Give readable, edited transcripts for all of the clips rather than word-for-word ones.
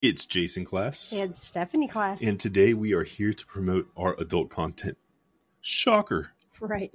It's Jason Class. And Stephanie Class. And today we are here to promote our adult content. Shocker. Right.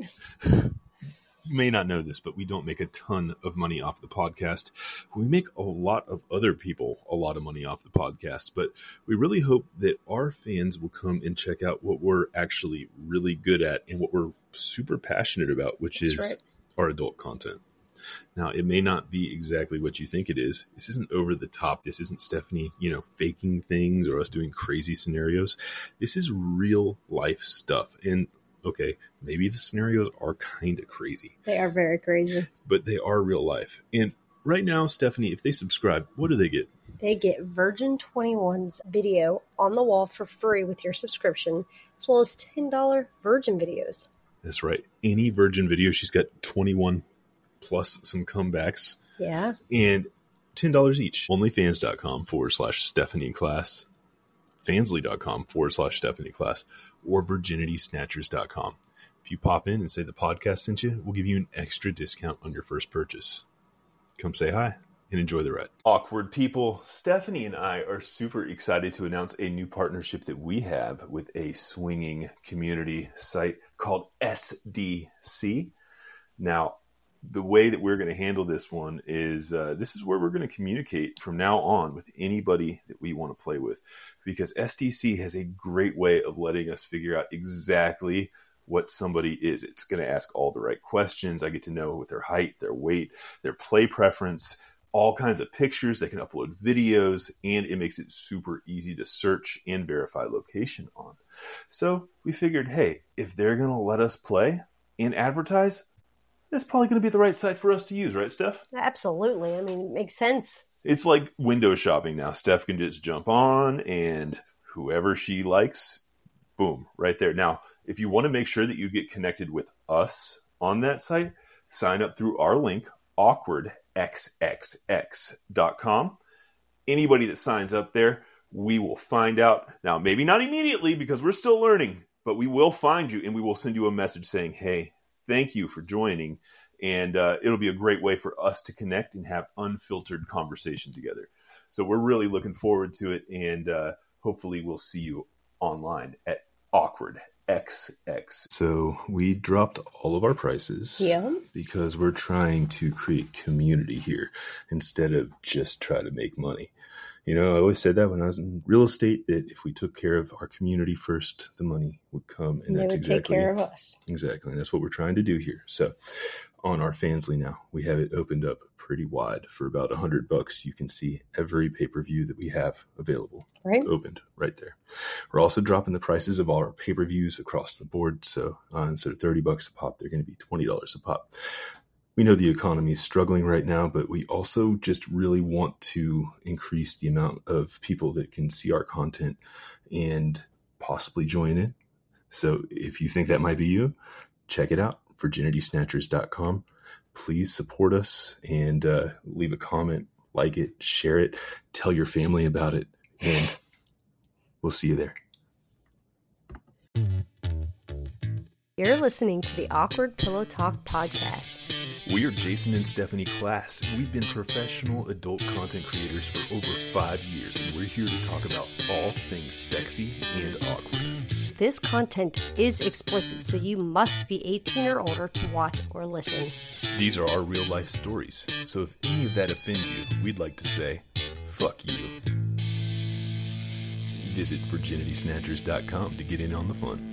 You may not know this, but we don't make a ton of money off the podcast. We make a lot of other people a lot of money off the podcast, but we really hope that our fans will come and check out what we're actually really good at and what we're super passionate about, which is our adult content. Now, it may not be exactly what you think it is. This isn't over the top. This isn't Stephanie, faking things or us doing crazy scenarios. This is real life stuff. And okay, maybe the scenarios are kind of crazy. They are very crazy. But they are real life. And right now, Stephanie, if they subscribe, what do they get? They get Virgin 21's video on the wall for free with your subscription, as well as $10 Virgin videos. That's right. Any Virgin video, she's got 21 plus some comebacks. Yeah. And $10 each. Onlyfans.com/Stephanie Class, Fansly.com/Stephanie Class, or VirginitySnatchers.com. If you pop in and say the podcast sent you, we'll give you an extra discount on your first purchase. Come say hi and enjoy the ride. Awkward people, Stephanie and I are super excited to announce a new partnership that we have with a swinging community site called SDC. Now, the way that we're going to handle this one is this is where we're going to communicate from now on with anybody that we want to play with, because SDC has a great way of letting us figure out exactly what somebody is. It's going to ask all the right questions. I get to know what their height, their weight, their play preference, all kinds of pictures. They can upload videos, and it makes it super easy to search and verify location on. So we figured, hey, if they're going to let us play and advertise, that's probably going to be the right site for us to use, right, Steph? Absolutely. I mean, it makes sense. It's like window shopping now. Steph can just jump on, and whoever she likes, boom, right there. Now, if you want to make sure that you get connected with us on that site, sign up through our link, awkwardxxx.com. Anybody that signs up there, we will find out. Now, maybe not immediately because we're still learning, but we will find you, and we will send you a message saying, hey, thank you for joining, and it'll be a great way for us to connect and have unfiltered conversation together. So we're really looking forward to it, and hopefully we'll see you online at awkwardxx. So we dropped all of our prices because we're trying to create community here instead of just try to make money. I always said that when I was in real estate, that if we took care of our community first, the money would come. And that's exactly take care of us. Exactly. And that's what we're trying to do here. So on our Fansly now, we have it opened up pretty wide. For about $100, you can see every pay-per-view that we have available. Opened right there. We're also dropping the prices of all our pay-per-views across the board. So instead of $30 a pop, they're going to be $20 a pop. We know the economy is struggling right now, but we also just really want to increase the amount of people that can see our content and possibly join in. So if you think that might be you, check it out, VirginitySnatchers.com. Please support us and leave a comment, like it, share it, tell your family about it, and we'll see you there. You're listening to the Awkward Pillow Talk podcast. We are Jason and Stephanie Class. We've been professional adult content creators for over 5 years, and we're here to talk about all things sexy and awkward. This content is explicit, so you must be 18 or older to watch or listen. These are our real life stories, so if any of that offends you, we'd like to say, fuck you. Visit VirginitySnatchers.com to get in on the fun.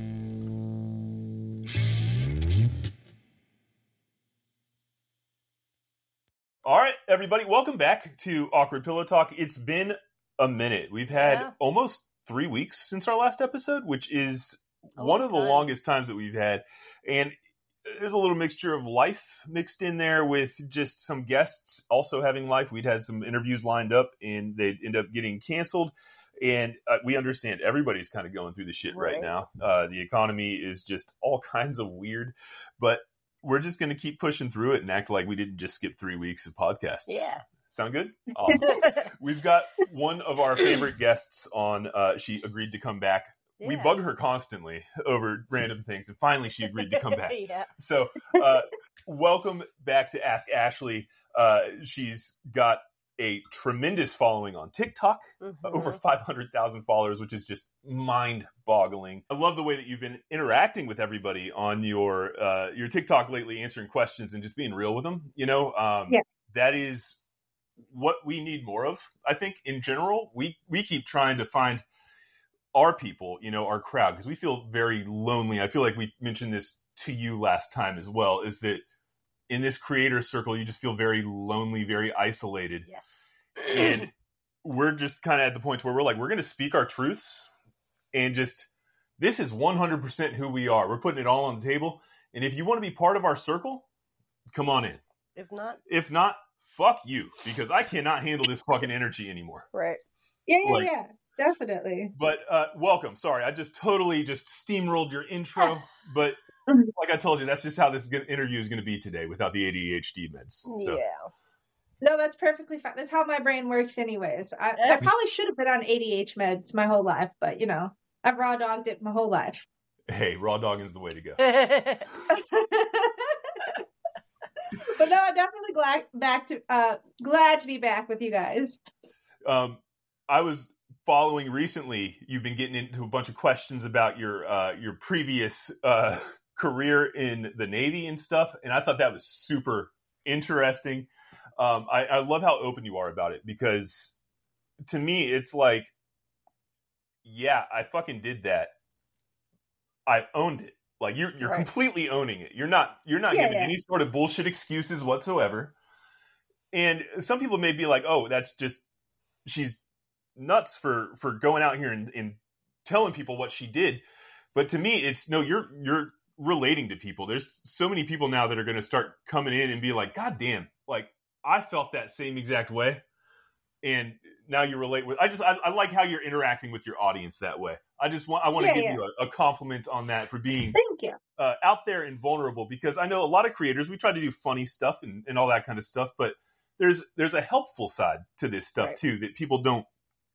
All right, everybody, welcome back to Awkward Pillow Talk. It's been a minute. We've had almost 3 weeks since our last episode, which is one of the longest times that we've had. And there's a little mixture of life mixed in there with just some guests also having life. We'd had some interviews lined up, and they'd end up getting canceled. And we understand everybody's kind of going through the shit right now. The economy is just all kinds of weird, but we're just going to keep pushing through it and act like we didn't just skip 3 weeks of podcasts. Yeah. Sound good? Awesome. We've got one of our favorite guests on. She agreed to come back. Yeah. We bug her constantly over random things, and finally she agreed to come back. So welcome back to Ask Ashley. She's got a tremendous following on TikTok, over 500,000 followers, which is just mind-boggling. I love the way that you've been interacting with everybody on your TikTok lately, answering questions and just being real with them. That is what we need more of. I think in general, we keep trying to find our people, our crowd, because we feel very lonely. I feel like we mentioned this to you last time as well, is that in this creator circle, you just feel very lonely, very isolated. Yes. And we're just kind of at the point where we're like, we're going to speak our truths and just, this is 100% who we are. We're putting it all on the table. And if you want to be part of our circle, come on in. If not, fuck you, because I cannot handle this fucking energy anymore. Right. Yeah. Definitely. But welcome. Sorry, I just totally just steamrolled your intro. But like I told you, that's just how this interview is going to be today without the ADHD meds. So. Yeah. No, that's perfectly fine. That's how my brain works anyways. I probably should have been on ADHD meds my whole life, but I've raw dogged it my whole life. Hey, raw dogging is the way to go. But no, I'm definitely glad to be back with you guys. I was following recently. You've been getting into a bunch of questions about your previous career in the Navy and stuff, and I thought that was super interesting. I love how open you are about it, because to me, it's like, yeah, I fucking did that. I owned it. Like you're right. Completely owning it. You're not giving any sort of bullshit excuses whatsoever. And some people may be like, oh, that's just, she's nuts for going out here and telling people what she did. But to me, it's no, you're relating to people. There's so many people now that are going to start coming in and be like, God damn, like I felt that same exact way. And now you relate with, I like how you're interacting with your audience that way. I want to give you a compliment on that for being Thank you. Out there and vulnerable, because I know a lot of creators, we try to do funny stuff and all that kind of stuff, but there's a helpful side to this stuff too, that people don't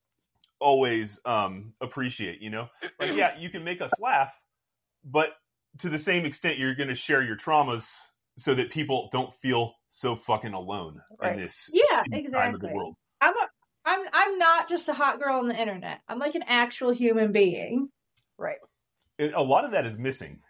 always appreciate, like, yeah, you can make us laugh, but to the same extent, you're going to share your traumas so that people don't feel so fucking alone in this time of the world. I'm not just a hot girl on the internet. I'm like an actual human being. Right. And a lot of that is missing.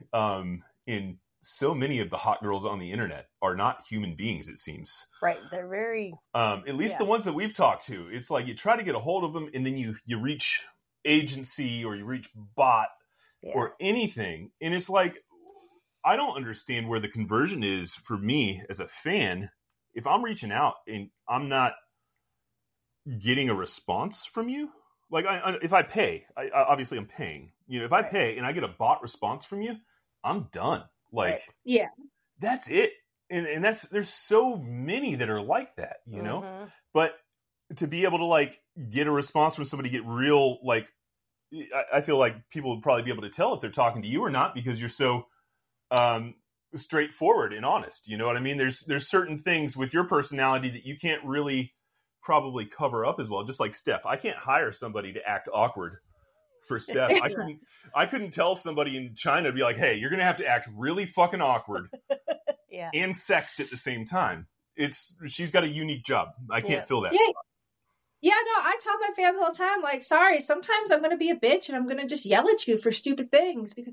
In so many of the hot girls on the internet are not human beings, it seems. Right. They're very... at least the ones that we've talked to, it's like you try to get a hold of them and then you reach agency or you reach bot or anything. And it's like, I don't understand where the conversion is for me as a fan. If I'm reaching out and I'm not getting a response from you, like if I pay, obviously I'm paying, if I pay and I get a bot response from you, I'm done. Like, that's it. And there's so many that are like that, know, but to be able to like get a response from somebody, get real, like, I feel like people would probably be able to tell if they're talking to you or not, because you're so straightforward and honest. You know what I mean? There's certain things with your personality that you can't really probably cover up as well. Just like Steph, I can't hire somebody to act awkward for Steph. I couldn't tell somebody in China to be like, hey, you're going to have to act really fucking awkward and sexed at the same time. She's got a unique job. I can't fill that. Yeah, no, I tell my fans all the time, like, sorry, sometimes I'm going to be a bitch and I'm going to just yell at you for stupid things, because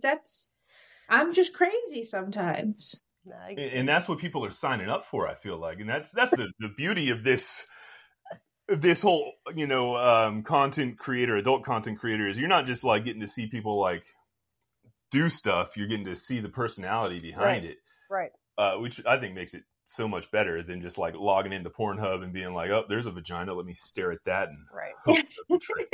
I'm just crazy sometimes. And that's what people are signing up for, I feel like. And that's the beauty of this whole, content creator, adult content creator, is you're not just like getting to see people like do stuff. You're getting to see the personality behind it. Right. Which I think makes it so much better than just like logging into Pornhub and being like, oh, there's a vagina. Let me stare at that. And hope it doesn't trick,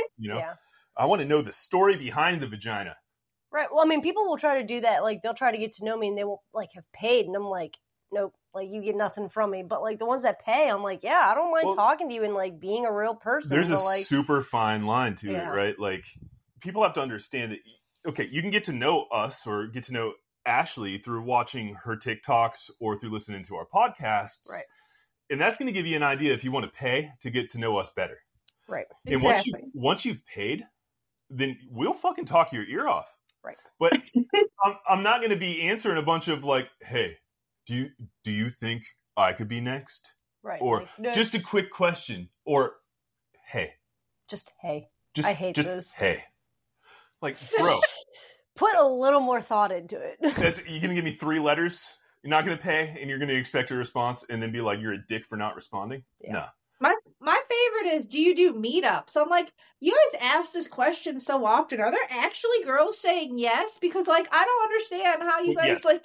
I want to know the story behind the vagina. Right. Well, I mean, people will try to do that. Like, they'll try to get to know me and they won't like have paid. And I'm like, nope, like you get nothing from me. But like the ones that pay, I'm like, yeah, I don't mind talking to you and like being a real person. There's a super fine line to it, right? Like, people have to understand that, okay, you can get to know us or get to know Ashley through watching her TikToks or through listening to our podcasts. Right. And that's going to give you an idea if you want to pay to get to know us better. Right. And once you've paid, then we'll fucking talk your ear off. Right. But I'm not going to be answering a bunch of like, hey, do you think I could be next? Right. Or like, just a quick question. Or, hey. Just hey. I hate those. Hey. Like, bro. Put a little more thought into it. You're going to give me 3 letters, you're not going to pay, and you're going to expect a response, and then be like, you're a dick for not responding? Yeah. No. My favorite is, do you do meetups? I'm like, you guys ask this question so often. Are there actually girls saying yes? Because, like, I don't understand how you guys, like,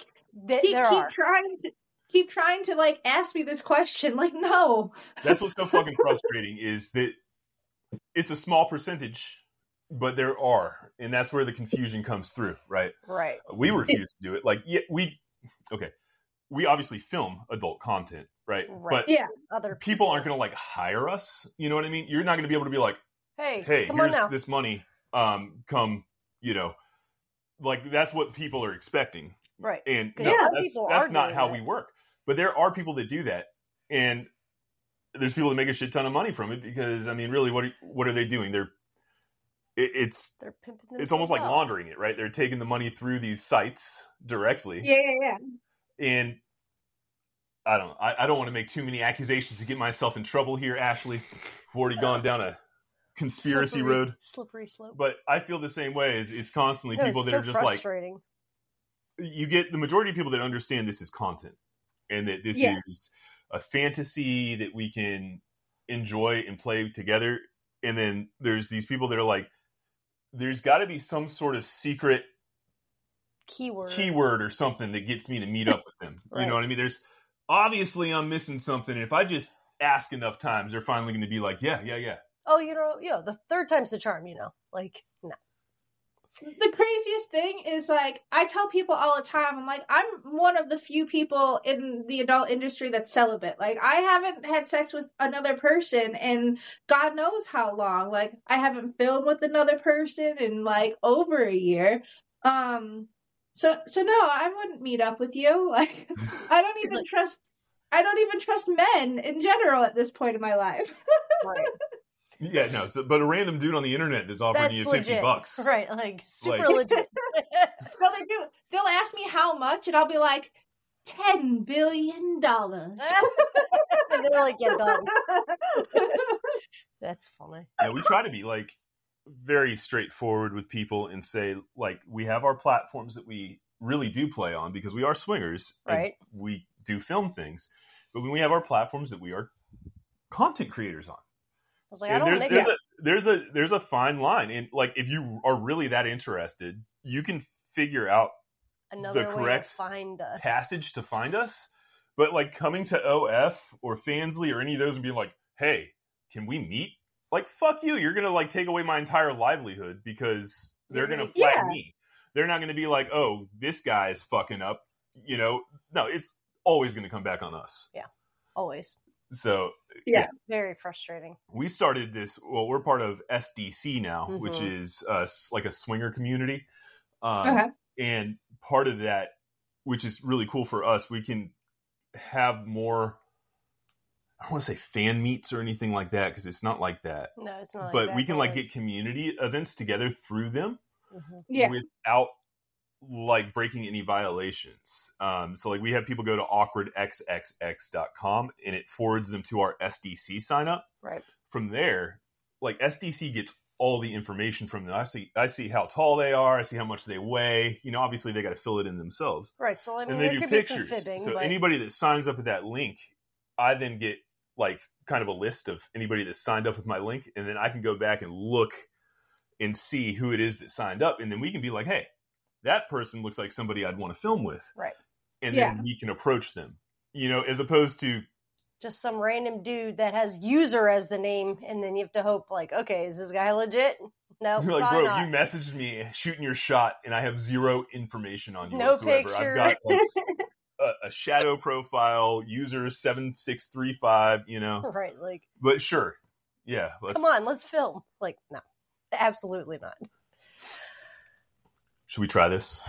keep trying to, like, ask me this question. Like, no. That's what's so fucking frustrating, is that it's a small percentage, but there are. And that's where the confusion comes through, right? Right. We refuse to do it. Like, we obviously film adult content, right? But other people aren't going to, like, hire us. You know what I mean? You're not going to be able to be like, hey, here's this money. Come, you know, like, that's what people are expecting. Right. And that's not how we work. But there are people that do that. And there's people that make a shit ton of money from it because, I mean, really, what are they doing? They're pimping it's almost like laundering it, right? They're taking the money through these sites directly. Yeah. And I don't want to make too many accusations to get myself in trouble here, Ashley. I've already gone down a conspiracy road. Slippery slope. But I feel the same way. It's constantly people that are just frustrating. Like, you get the majority of people that understand this is content and that this is a fantasy that we can enjoy and play together. And then there's these people that are like, there's got to be some sort of secret keyword or something that gets me to meet up with them. Right. You know what I mean? There's obviously I'm missing something. And if I just ask enough times, they're finally going to be like, yeah. Oh, the third time's the charm, like, no. The craziest thing is, like, I tell people all the time, I'm like, I'm one of the few people in the adult industry that's celibate. Like, I haven't had sex with another person in God knows how long. Like, I haven't filmed with another person in, like, over a year. So no, I wouldn't meet up with you. Like, I don't even trust men in general at this point in my life. Right. Yeah, no. But a random dude on the internet that's offering you $50, right? Like, super legit. No, they do. They'll ask me how much, and I'll be like, $10 billion. And they're like, yeah, done. That's funny. Yeah, we try to be, like, very straightforward with people and say, like, we have our platforms that we really do play on because we are swingers, right? And we do film things, but when we have our platforms that we are content creators on. I was like, I don't there's a fine line, and, like, if you are really that interested, you can figure out another the correct passage to find us. But, like, coming to OF or Fansly or any of those and being like, hey, can we meet? Like, fuck you. You're gonna, like, take away my entire livelihood because they're gonna flag me. They're not gonna be like, oh, this guy is fucking up. No, it's always gonna come back on us. Yeah, always. So it's very frustrating. We started this. Well, we're part of SDC now, which is like a swinger community, and part of that, which is really cool for us, we can have more. I don't want to say fan meets or anything like that because it's not like that. No, it's not. But we can, like, get community events together through them, without, like, breaking any violations. So, like, we have people go to awkwardxxx.com and it forwards them to our SDC sign up. Right. From there, like, SDC gets all the information from them. I see how tall they are. I see how much they weigh. Obviously they got to fill it in themselves. Right. So, I mean, and they do pictures. So anybody that signs up with that link, I then get, like, kind of a list of anybody that signed up with my link. And then I can go back and look and see who it is that signed up. And then we can be like, hey, that person looks like somebody I'd want to film with. Right. And then we can approach them, as opposed to just some random dude that has user as the name. And then you have to hope, like, okay, is this guy legit? No. You're like, bro, not. You messaged me shooting your shot and I have zero information on you whatsoever. Picture. I've got, like, a shadow profile, user 7635, Right. Like, but sure. Yeah. Come on, let's film. Like, no, absolutely not. Should we try this?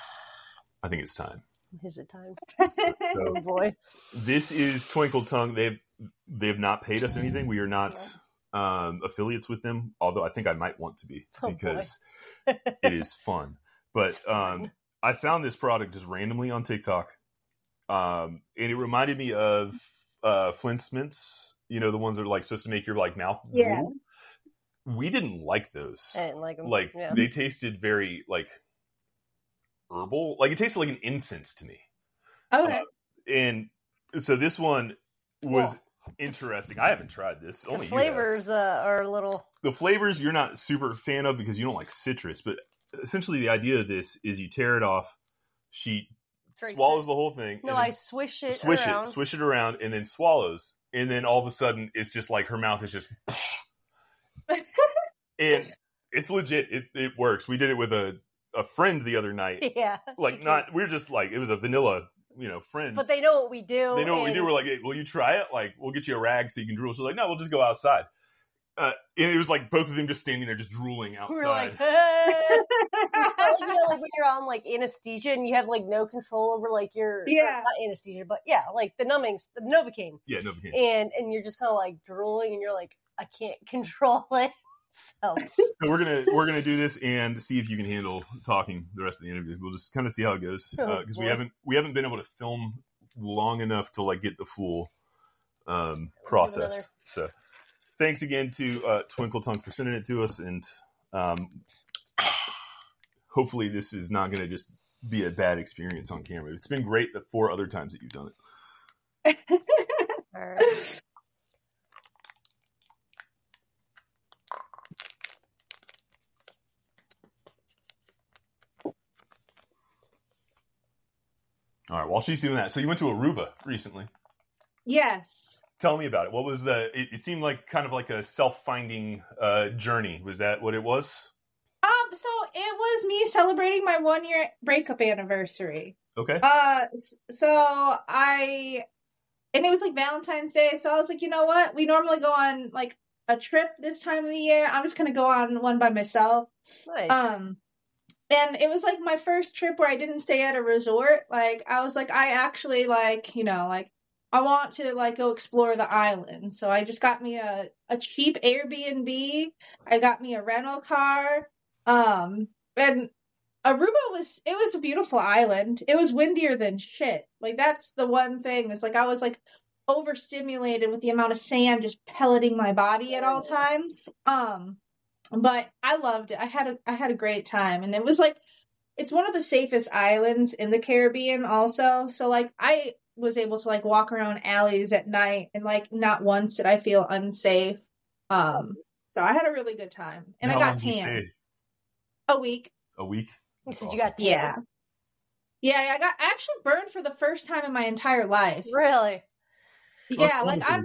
I think it's time. Is it time? So, oh boy. This is Twinkle Tongue. They've not paid us anything. We are not affiliates with them, although I think I might want to be because it is fun. But I found this product just randomly on TikTok. And it reminded me of Flint's Mints You know, the ones that are like supposed to make your like mouth drool. We didn't like those. I didn't like them. Like they tasted very like herbal. Like it tasted like an incense to me. Okay. And so this one was interesting. I haven't tried this. The Only flavors are a little. The flavors you're not super fan of because you don't like citrus, but essentially the idea of this is you tear it off. She swallows the whole thing. No, I swish it around, and then swallows, and then all of a sudden it's just like her mouth is just. And it's legit. It works. We did it with a friend the other night. Yeah. Like we're just like, it was a vanilla, friend. But they know what we do. They know what we do. We're like, hey, will you try it? Like, we'll get you a rag so you can drool. She's like, no, we'll just go outside. And it was like both of them just standing there, just drooling outside. We were like, hey. Like when you're on like anesthesia and you have like no control over like your not anesthesia, but like the numbings, the Novocaine. Yeah, Novocaine. And you're just kind of like drooling, and you're like, I can't control it. So we're gonna do this and see if you can handle talking the rest of the interview. We'll just kind of see how it goes because we haven't been able to film long enough to like get the full process. So thanks again to Twinkle Tongue for sending it to us, and hopefully this is not going to just be a bad experience on camera. It's been great the 4 other times that you've done it. All right. All right, while she's doing that, so you went to Aruba recently. Yes. Tell me about it. What was it seemed like kind of like a self-finding journey. Was that what it was? So it was me celebrating my 1-year breakup anniversary. Okay. And it was like Valentine's Day, so I was like, you know what? We normally go on like a trip this time of the year. I'm just gonna go on one by myself. Nice. And it was like my first trip where I didn't stay at a resort. Like I was like, I actually like, I want to like go explore the island. So I just got me a cheap Airbnb. I got me a rental car. And Aruba was a beautiful island. It was windier than shit. Like that's the one thing. It's like I was like overstimulated with the amount of sand just pelleting my body at all times. But I loved it. I had a great time, and it was like it's one of the safest islands in the Caribbean also. So like I was able to like walk around alleys at night, and like not once did I feel unsafe. So I had a really good time, and I got tan. A week. A week? You said you got tan. Yeah, I actually burned for the first time in my entire life. Really? Yeah, like I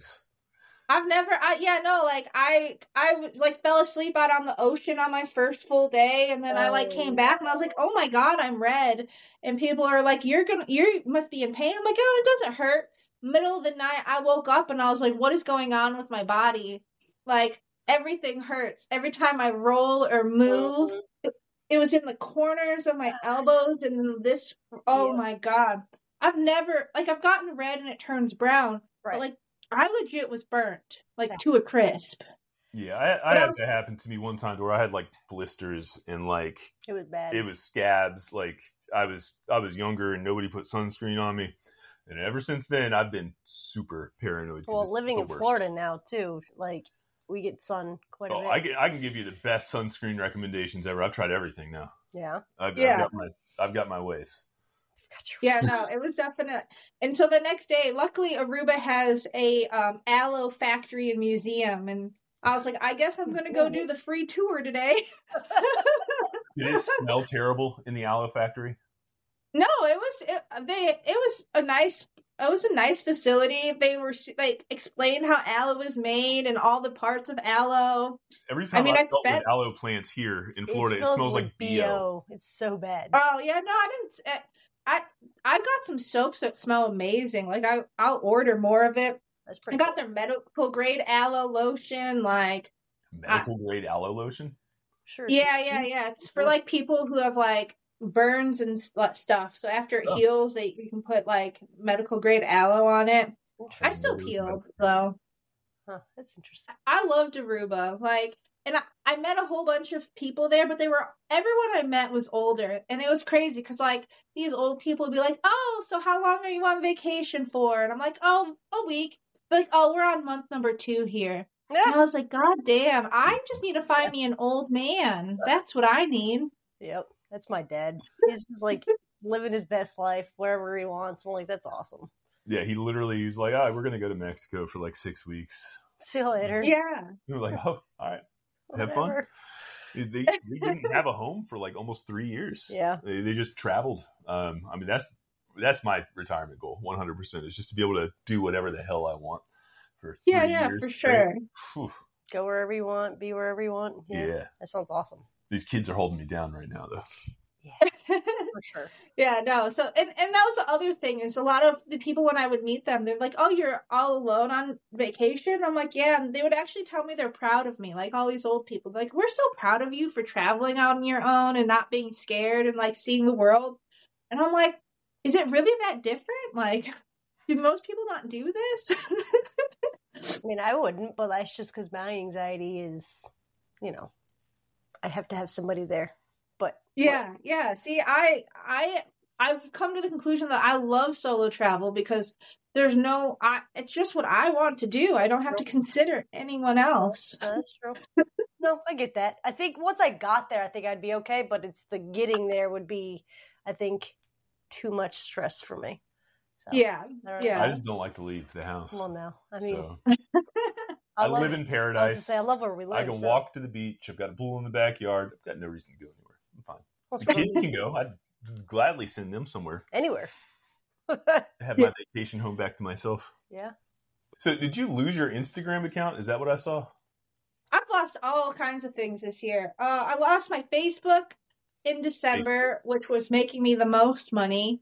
was like fell asleep out on the ocean on my first full day, and then I like came back and I was like, oh my god, I'm red. And people are like, you must be in pain. I'm like, oh, it doesn't hurt. Middle of the night, I woke up and I was like, what is going on with my body? Like everything hurts every time I roll or move. It was in the corners of my elbows and this. Oh my god, I've gotten red and it turns brown, but like I legit was burnt to a crisp. Yeah, I had that happen to me one time where I had like blisters and like it was bad. It was scabs. Like I was younger and nobody put sunscreen on me, and ever since then I've been super paranoid. Well, living in Florida now too, like we get sun quite a bit. I can give you the best sunscreen recommendations ever. I've tried everything now. Yeah, I've got my ways. Yeah, no, it was definite. And so the next day, luckily Aruba has a aloe factory and museum, and I was like, I guess I'm going to go do the free tour today. Did it smell terrible in the aloe factory? No, it was a nice facility. They were like explained how aloe is made and all the parts of aloe. Every time I dealt with aloe plants here in Florida, it smells like BO. It's so bad. Oh yeah, no, I didn't. I got some soaps that smell amazing. Like I'll order more of it. That's pretty. I got their medical grade aloe lotion. Like medical grade aloe lotion. Sure. Yeah. It's for like people who have like burns and stuff. So after it heals, you can put like medical grade aloe on it. I still peeled though. Huh, that's interesting. I loved Aruba. Like, and I met a whole bunch of people there, but everyone I met was older, and it was crazy because like these old people would be like, "Oh, so how long are you on vacation for?" And I'm like, "Oh, a week." like, oh, we're on month number 2 here. And I was like, God damn, I just need to find me an old man. That's what I need. Yep, that's my dad. He's just like living his best life wherever he wants. I'm like, that's awesome. Yeah, he literally was like, we're going to go to Mexico for like 6 weeks. See you later. Yeah. We were like, oh, all right. Have fun. They didn't have a home for like almost 3 years. Yeah. They just traveled. I mean, that's my retirement goal, 100%, is just to be able to do whatever the hell I want for 3 years. For sure. Go wherever you want, be wherever you want. Yeah. That sounds awesome. These kids are holding me down right now, though. Yeah, for sure. Yeah, no. So, and that was the other thing is a lot of the people when I would meet them, they're like, "Oh, you're all alone on vacation?" I'm like, "Yeah." And they would actually tell me they're proud of me. Like all these old people, like, "We're so proud of you for traveling out on your own and not being scared and like seeing the world." And I'm like, "Is it really that different? Like, do most people not do this?" I mean, I wouldn't, but that's just because my anxiety is, I have to have somebody there. But yeah. See, I've come to the conclusion that I love solo travel because there's it's just what I want to do. I don't have to consider anyone else. That's true. No, I get that. I think once I got there, I think I'd be okay, but it's the getting there would be, I think, too much stress for me. So, yeah. I just don't like to leave the house. Well, no. I mean, so. I live in paradise. I love where we live. I can walk to the beach. I've got a pool in the backyard. I've got no reason to go anywhere. I'm fine. The kids can go. I'd gladly send them somewhere. Anywhere. Have my vacation home back to myself. Yeah. So did you lose your Instagram account? Is that what I saw? I've lost all kinds of things this year. I lost my Facebook in December, which was making me the most money.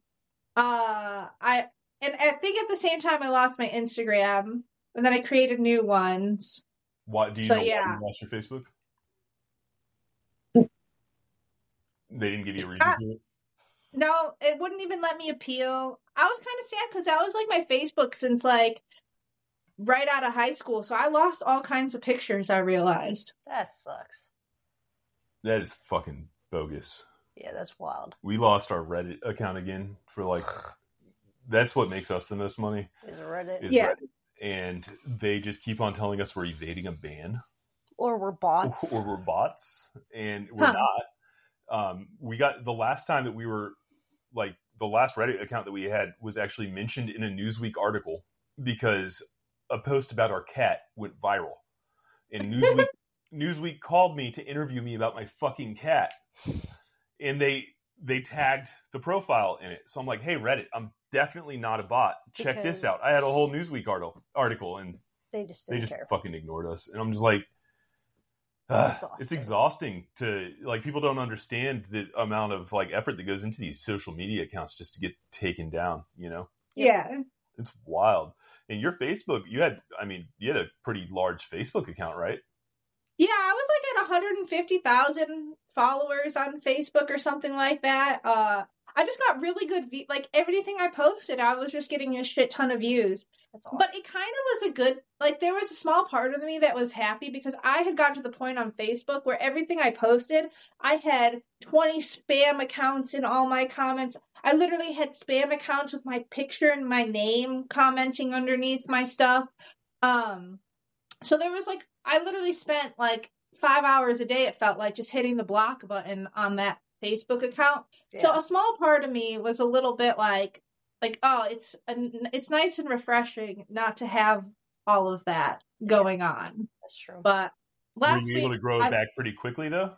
I think at the same time I lost my Instagram, and then I created new ones. Why do you know why you lost your Facebook? They didn't give you a reason to it? No, it wouldn't even let me appeal. I was kind of sad because that was like my Facebook since like right out of high school. So I lost all kinds of pictures, I realized. That sucks. That is fucking bogus. Yeah, that's wild. We lost our Reddit account again for like, that's what makes us the most money. Is Reddit. Reddit. And they just keep on telling us we're evading a ban. Or we're bots. Or we're bots. And we're not. We got the last time that we were like the last Reddit account that we had was actually mentioned in a Newsweek article because a post about our cat went viral. And Newsweek called me to interview me about my fucking cat. And they tagged the profile in it. So I'm like, hey, Reddit, I'm definitely not a bot. Check this out. I had a whole Newsweek article and they just fucking ignored us. And I'm just like, it's exhausting to like, people don't understand the amount of like effort that goes into these social media accounts just to get taken down, Yeah. It's wild. And your Facebook, you had a pretty large Facebook account, right? Yeah, I was like at 150,000 followers on Facebook or something like that. I just got really good like everything I posted, I was just getting a shit ton of views. That's awesome. But it kind of was a good, like there was a small part of me that was happy because I had gotten to the point on Facebook where everything I posted, I had 20 spam accounts in all my comments. I literally had spam accounts with my picture and my name commenting underneath my stuff. So there was like, I literally spent like 5 hours a day, it felt like, just hitting the block button on that Facebook account. Yeah. So a small part of me was a little bit like, oh, it's nice and refreshing not to have all of that going on. That's true. But last week, were you able to grow it back pretty quickly though?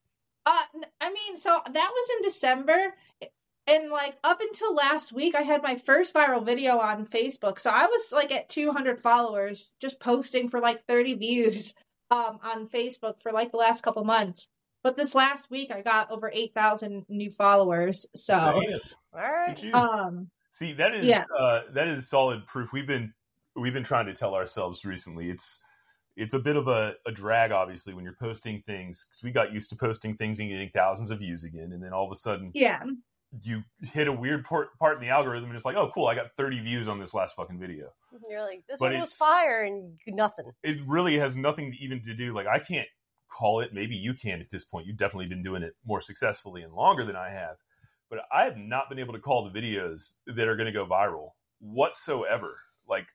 So that was in December. And like up until last week, I had my first viral video on Facebook. So I was like at 200 followers, just posting for like 30 views on Facebook for like the last couple months. But this last week, I got over 8,000 new followers. So, all right. See, that is solid proof. We've been trying to tell ourselves recently. It's a bit of a drag, obviously, when you're posting things, because we got used to posting things and getting thousands of views again, and then all of a sudden, you hit a weird part in the algorithm, and it's like, oh, cool, I got 30 views on this last fucking video. You're like, this one was fire, and nothing. It really has nothing even to do. Like, I can't call it. Maybe you can at this point. You've definitely been doing it more successfully and longer than I have. But I have not been able to call the videos that are going to go viral whatsoever. Like,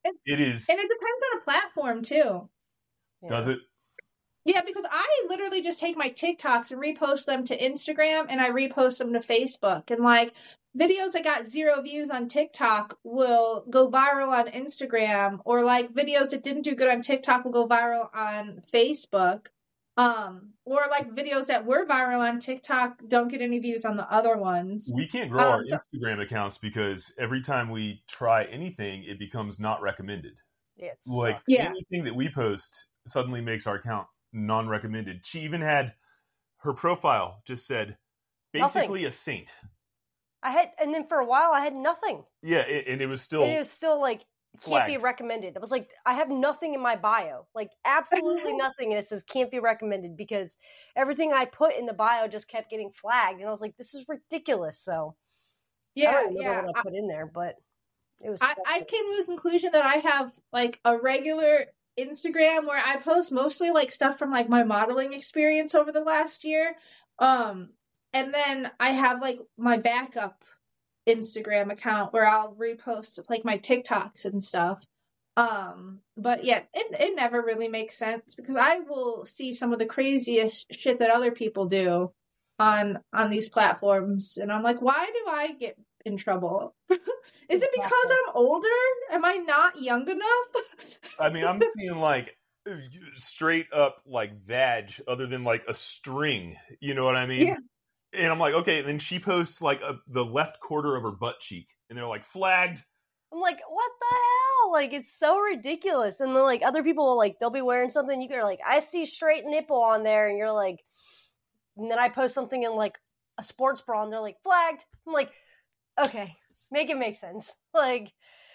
It is. And it depends on a platform too. Yeah. Does it? Yeah, because I literally just take my TikToks and repost them to Instagram and I repost them to Facebook. And like videos that got 0 views on TikTok will go viral on Instagram, or like videos that didn't do good on TikTok will go viral on Facebook. Or like videos that were viral on TikTok don't get any views on the other ones. We can't grow our Instagram accounts because every time we try anything, it becomes not recommended. Yes. Like anything that we post suddenly makes our account non-recommended. She even had her profile just said basically a saint. And then for a while I had nothing. Yeah, and it was still like flagged. Can't be recommended. It was like I have nothing in my bio, like absolutely nothing, and it says can't be recommended because everything I put in the bio just kept getting flagged, and I was like, this is ridiculous. So I don't remember what I put in there, but it was. I came to the conclusion that I have like a regular Instagram where I post mostly like stuff from like my modeling experience over the last year. And then I have like my backup Instagram account where I'll repost like my TikToks and stuff. But yeah, it never really makes sense because I will see some of the craziest shit that other people do on these platforms, and I'm like, why do I get in trouble? Is it because I'm older? Am I not young enough? I mean, I'm seeing like straight up like vag other than like a string, you know what I mean? Yeah. And I'm like, okay, and then she posts like the left quarter of her butt cheek and they're like flagged. I'm like, what the hell? Like, it's so ridiculous. And then like other people will like, they'll be wearing something, you go like, I see straight nipple on there, and you're like, and then I post something in like a sports bra and they're like flagged. I'm like, okay, make it make sense. Like,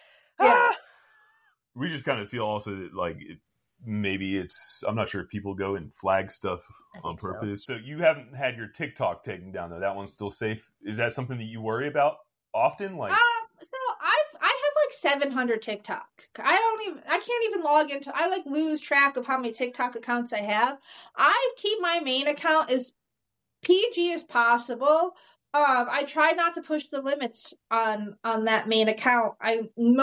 we just kind of feel also that like maybe it's, I'm not sure if people go and flag stuff on purpose. So you haven't had your TikTok taken down though. That one's still safe. Is that something that you worry about often? Like, so I have like 700 TikTok. I can't even log into. I like lose track of how many TikTok accounts I have. I keep my main account as PG as possible. I try not to push the limits on that main account. I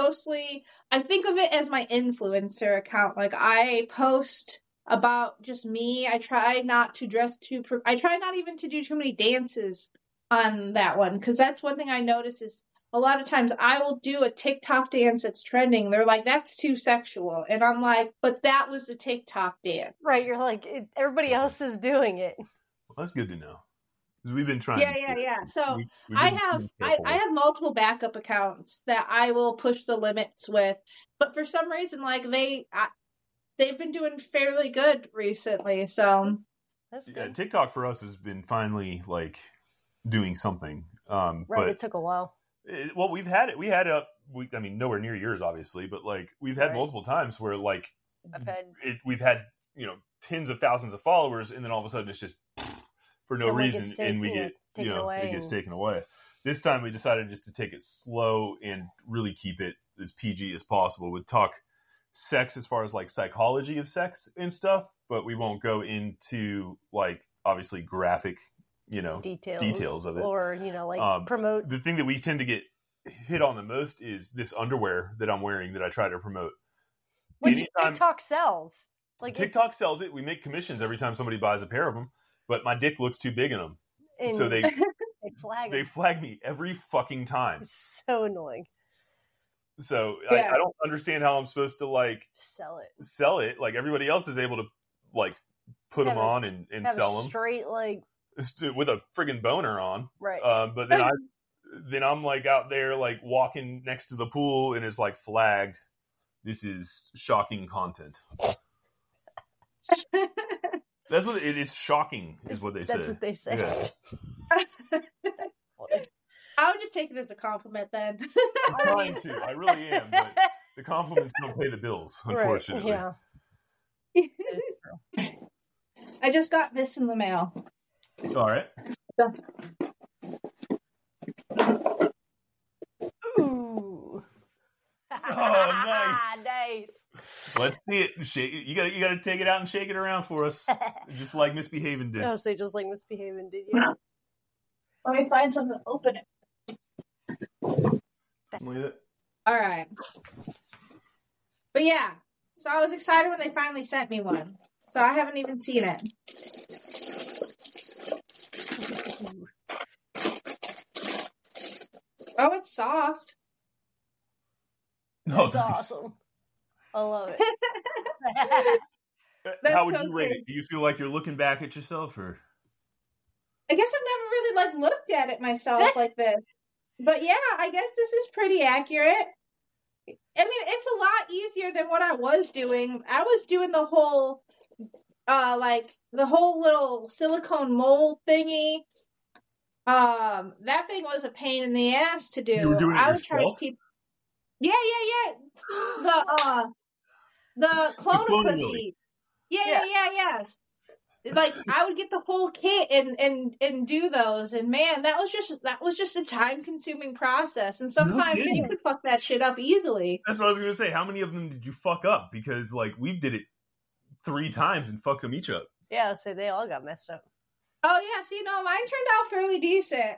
think of it as my influencer account. Like I post about just me. I try not to I try not even to do too many dances on that one, because that's one thing I notice is a lot of times I will do a TikTok dance that's trending. They're like, that's too sexual. And I'm like, but that was the TikTok dance. Right. You're like, everybody else is doing it. Well, that's good to know. We've been trying. Yeah. So I have multiple backup accounts that I will push the limits with, but for some reason, like they've been doing fairly good recently. So that's good. Yeah, TikTok for us has been finally like doing something. Right. But it took a while. Well, we've had it. We had it. I mean, nowhere near yours, obviously, but like we've had multiple times where like we've had tens of thousands of followers, and then all of a sudden it's just for no reason, and we get it gets taken away. This time we decided just to take it slow and really keep it as PG as possible. We'd talk sex as far as like psychology of sex and stuff, but we won't go into like obviously graphic details of it, or like promote. The thing that we tend to get hit on the most is this underwear that I'm wearing that I try to promote. Which TikTok sells. Like TikTok sells it. We make commissions every time somebody buys a pair of them, but my dick looks too big in them, so they flag me every fucking time. It's so annoying. So I don't understand how I'm supposed to like sell it. Like everybody else is able to like put them on and sell them straight, like with a friggin' boner on, right? But then I'm like out there like walking next to the pool and it's like flagged. This is shocking content. That's what it's shocking is what they say. That's what they say. Yeah. I would just take it as a compliment then. I'm trying to. I really am, but the compliments don't pay the bills, unfortunately. Right. Yeah. I just got this in the mail. All right. Ooh. Oh, nice. Nice. Let's see it. Shake it. You gotta take it out and shake it around for us, just like Misbehaving did. Oh, so just like Misbehaving did, you? Let me find something to open it. Look at it. All right. But yeah, so I was excited when they finally sent me one. So I haven't even seen it. Oh, it's soft. No, That's awesome. I love it. How would so you rate cool. it? Do you feel like you're looking back at yourself, or? I guess I've never really like looked at it myself like this. But yeah, I guess this is pretty accurate. I mean, it's a lot easier than what I was doing. I was doing the whole like the whole little silicone mold thingy. That thing was a pain in the ass to do. You were doing it I would try to yourself? keep Yeah. The clone clone of of Willy. pussy. Yes. Like I would get the whole kit and do those, and man, that was just a time consuming process. And sometimes kidding. you could fuck that shit up easily. That's what I was going to say. How many of them did you fuck up? Because like we did it 3 times and fucked them each up. Yeah, so they all got messed up. Oh yeah, see, no, mine turned out fairly decent.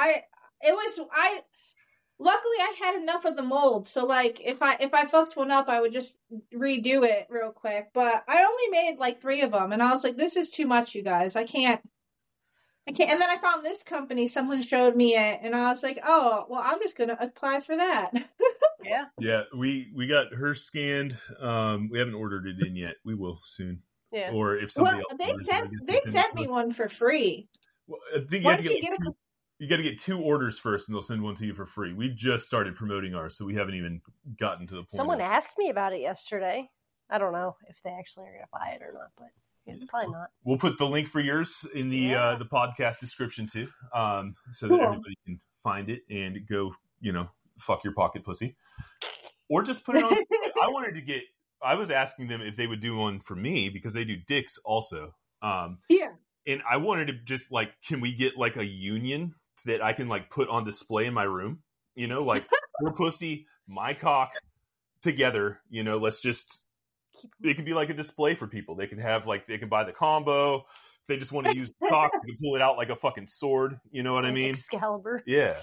Luckily I had enough of the mold, so like if I fucked one up, I would just redo it real quick. But I only made like 3 of them, and I was like, this is too much, you guys. I can't. And then I found this company. Someone showed me it, and I was like, oh, well, I'm just gonna apply for that. Yeah. Yeah, we got her scanned. We haven't ordered it in yet. We will soon. Yeah. Or if somebody Well, else they orders sent it, I guess they they sent send me it to us. one for free. Well, I think Once you get a you got to get 2 orders first, and they'll send one to you for free. We just started promoting ours, so we haven't even gotten to the point. Someone asked me about it yesterday. I don't know if they actually are going to buy it or not, but yeah, probably not. We'll put the link for yours in the Yeah. the podcast description too, so Cool. that everybody can find it and go, fuck your pocket pussy, or just put it on. I was asking them if they would do one for me because they do dicks also. Yeah. And I wanted to just like, can we get like a union that I can like put on display in my room? Like her pussy, my cock together. Let's just. It can be like a display for people. They can have they can buy the combo. If they just want to use the cock, they can pull it out like a fucking sword. You know what I mean? Excalibur. Yeah.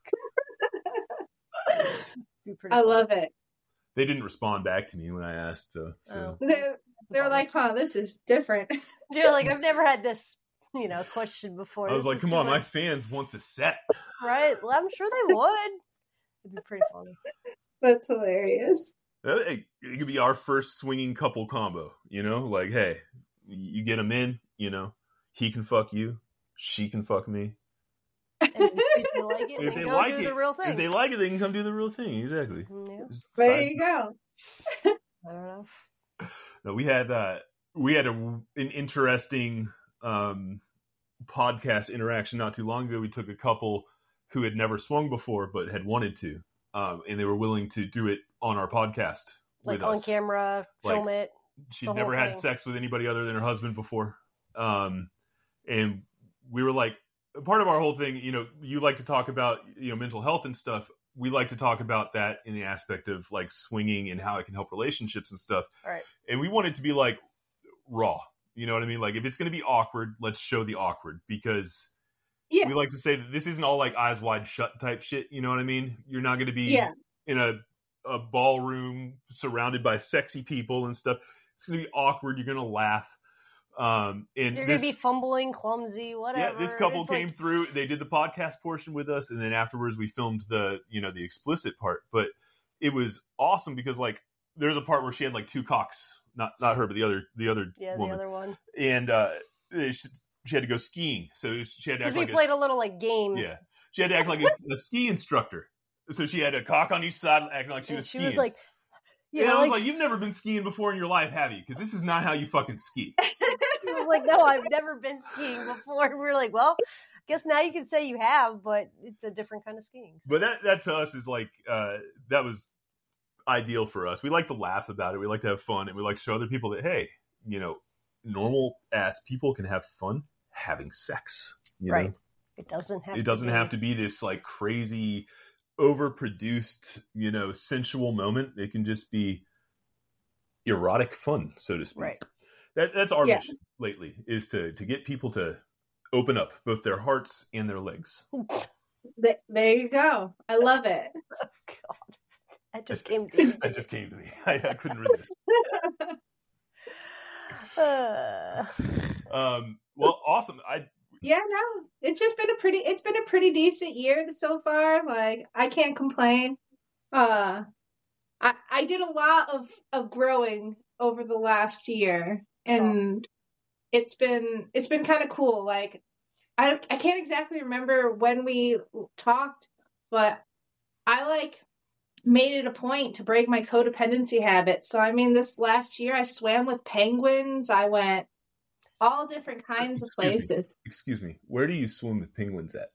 I love it. They didn't respond back to me when I asked. So. They're like, huh, this is different. You're like, I've never had this, question before. I was This like, is come on, my different. fans want the set. Right? Well, I'm sure they would. It'd be pretty funny. That's hilarious. It could be our first swinging couple combo. Like, hey, you get them in. He can fuck you, she can fuck me. And if they like it, If they they go like do it, the real thing. if they like it, they can come do the real thing. Exactly. Yeah. There you go. I don't know. No, we had an interesting podcast interaction not too long ago. We took a couple who had never swung before but had wanted to, and they were willing to do it on our podcast Like with on us. camera, film it. She'd the never whole had thing. sex with anybody other than her husband before, and we were like, part of our whole thing, you like to talk about mental health and stuff. We like to talk about that in the aspect of like swinging and how it can help relationships and stuff. All right. And we want it to be like raw. You know what I mean? Like if it's going to be awkward, let's show the awkward, because Yeah. we like to say that this isn't all like eyes wide shut type shit. You know what I mean? You're not going to be in a ballroom surrounded by sexy people and stuff. It's going to be awkward. You're going to laugh. And You're going to be fumbling, clumsy, whatever. Yeah, this couple It's came through. They did the podcast portion with us, and then afterwards we filmed the explicit part. But it was awesome because like there's a part where she had like 2 cocks, not her, but the other yeah, woman. the other one. And she had to go skiing, so she had to act Because we like played a little like game. Yeah, she had to act like a ski instructor. So she had a cock on each side, acting like she was skiing. She was like, I was like, you've never been skiing before in your life, have you? Because this is not how you fucking ski. She was like, no, I've never been skiing before. And we were like, well, I guess now you can say you have, but it's a different kind of skiing. So. But that to us is like, that was ideal for us. We like to laugh about it. We like to have fun, and we like to show other people that, hey, normal ass people can have fun having sex. You know? It doesn't have. It doesn't have to be this like crazy, overproduced, sensual moment. It can just be erotic fun, so to speak. Right. That's our mission lately, is to get people to open up both their hearts and their legs. There you go. I love it. Oh, God. That just came to me. That just came to me. I couldn't resist. Well, awesome. Yeah, no, it's been a pretty decent year so far. Like, I can't complain. I did a lot of growing over the last year, and it's been kind of cool. Like, I can't exactly remember when we talked, but I made it a point to break my codependency habit. So, I mean, this last year I swam with penguins. I went all different kinds of places. Excuse me. Where do you swim with penguins at?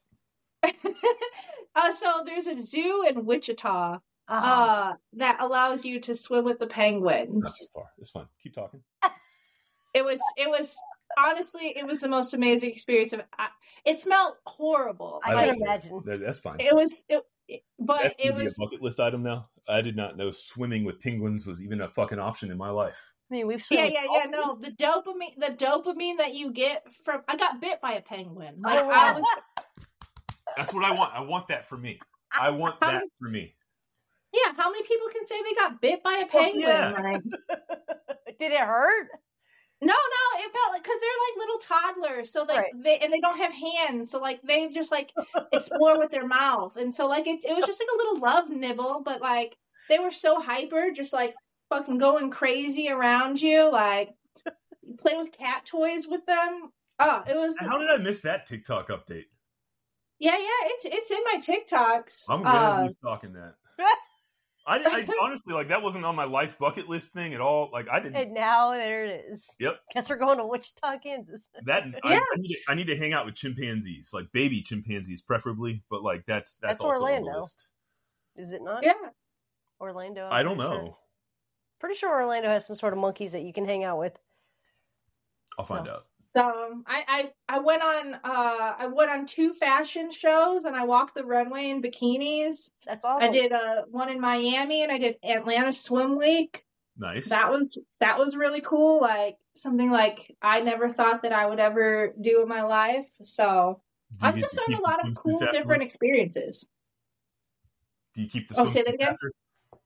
So there's a zoo in Wichita that allows you to swim with the penguins. Not too far. It's fun. Keep talking. It was honestly, it was the most amazing experience. It smelled horrible. I can imagine. That's fine. But That's it gonna was be a bucket list item now. I did not know swimming with penguins was even a fucking option in my life. I mean, we've yeah. No, the dopamine that you get from I got bit by a penguin. Like I was. That's what I want. I want that for me. I want that for me. Yeah, how many people can say they got bit by a penguin? Yeah. Like, did it hurt? No, it felt like because they're like little toddlers, so like they don't have hands, so like they just like explore with their mouth, and so like it was just like a little love nibble, but like they were so hyper, just like fucking going crazy around you, like play with cat toys with them. Oh, it was. How did I miss that TikTok update? Yeah, it's in my TikToks. I'm gonna be stalking that. I honestly, like, that wasn't on my life bucket list thing at all. Like, I didn't. And now there it is. Yep. Guess we're going to Wichita, Kansas. I need to hang out with chimpanzees, like baby chimpanzees, preferably. But like, that's also Orlando. on the list. Is it not? Yeah. Orlando. I don't know. Sure. Pretty sure Orlando has some sort of monkeys that you can hang out with. I'll find out. So I went on 2 fashion shows and I walked the runway in bikinis. That's awesome. I did one in Miami and I did Atlanta Swim Week. Nice. That was really cool. Like something like I never thought that I would ever do in my life. So I've just done a lot of cool different experiences. Do you keep the swimsuits say that again? after?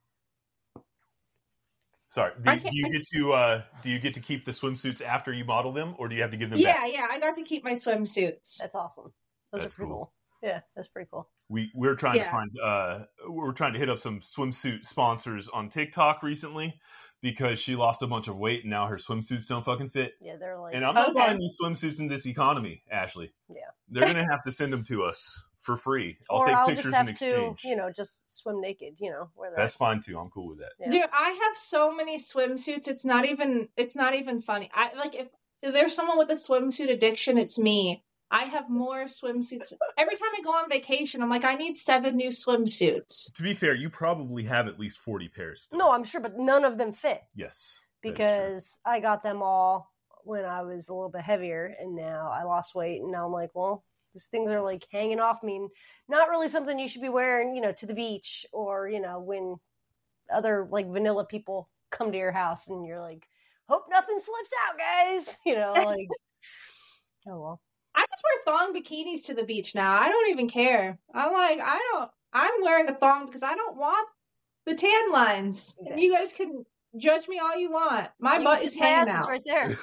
Sorry. Do you get to keep the swimsuits after you model them, or do you have to give them back? Yeah. I got to keep my swimsuits. That's awesome. That's pretty cool. Yeah, that's pretty cool. We're trying to find we're trying to hit up some swimsuit sponsors on TikTok recently because she lost a bunch of weight and now her swimsuits don't fucking fit. Yeah, they're like. And I'm not buying these swimsuits in this economy, Ashley. Yeah, they're gonna have to send them to us for free. I'll take pictures in exchange. Just swim naked. That's fine too. I'm cool with that. Yeah. Dude, I have so many swimsuits. It's not even funny. I like if there's someone with a swimsuit addiction, it's me. I have more swimsuits. Every time I go on vacation, I'm like, I need 7 new swimsuits. To be fair, you probably have at least 40 pairs still. No, I'm sure, but none of them fit. Yes. Because I got them all when I was a little bit heavier, and now I lost weight, and now I'm like, well, these things are like hanging off me, and not really something you should be wearing, to the beach, or, when other like vanilla people come to your house and you're like, hope nothing slips out, guys. Like, oh well. I just wear thong bikinis to the beach now. I don't even care. I'm like, I'm wearing a thong because I don't want the tan lines. Okay. And you guys can judge me all you want. My butt is hanging out. Right there,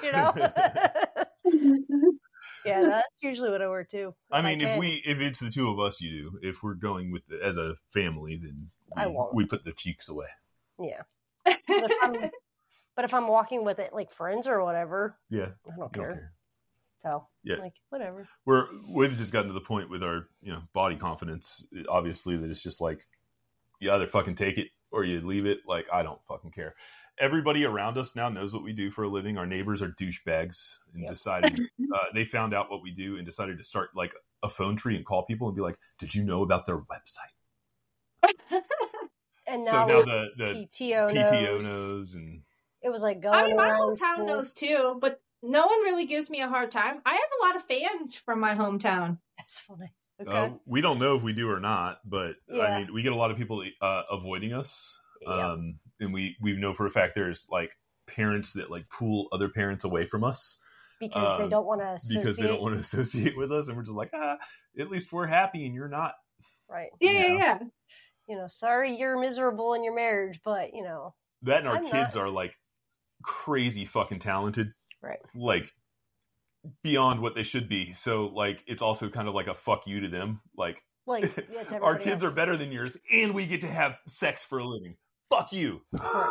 Yeah, that's usually what I wear too. I mean, if it's the 2 of us, you do. If we're going with as a family, then we put the cheeks away. Yeah. But if I'm walking with it like friends or whatever, yeah, I don't care. So like whatever. We've just gotten to the point with our body confidence, obviously, that it's just like you either fucking take it or you leave it. Like, I don't fucking care. Everybody around us now knows what we do for a living. Our neighbors are douchebags and decided they found out what we do and decided to start like a phone tree and call people and be like, did you know about their website? And now the PTO knows, and it was like going. My hometown knows too, but no one really gives me a hard time. I have a lot of fans from my hometown. That's funny. Okay. We don't know if we do or not, but I mean, we get a lot of people avoiding us. Yeah. And we know for a fact there's like parents that like pull other parents away from us because they don't want to associate with us, and we're just like, at least we're happy and you're not. Right. Yeah. sorry you're miserable in your marriage, but that and our I'm kids not. are like crazy fucking talented, Right. like beyond what they should be. So like it's also kind of like a fuck you to them. Like Yeah, to our everybody kids else. are better than yours, and we get to have sex for a living. Fuck you.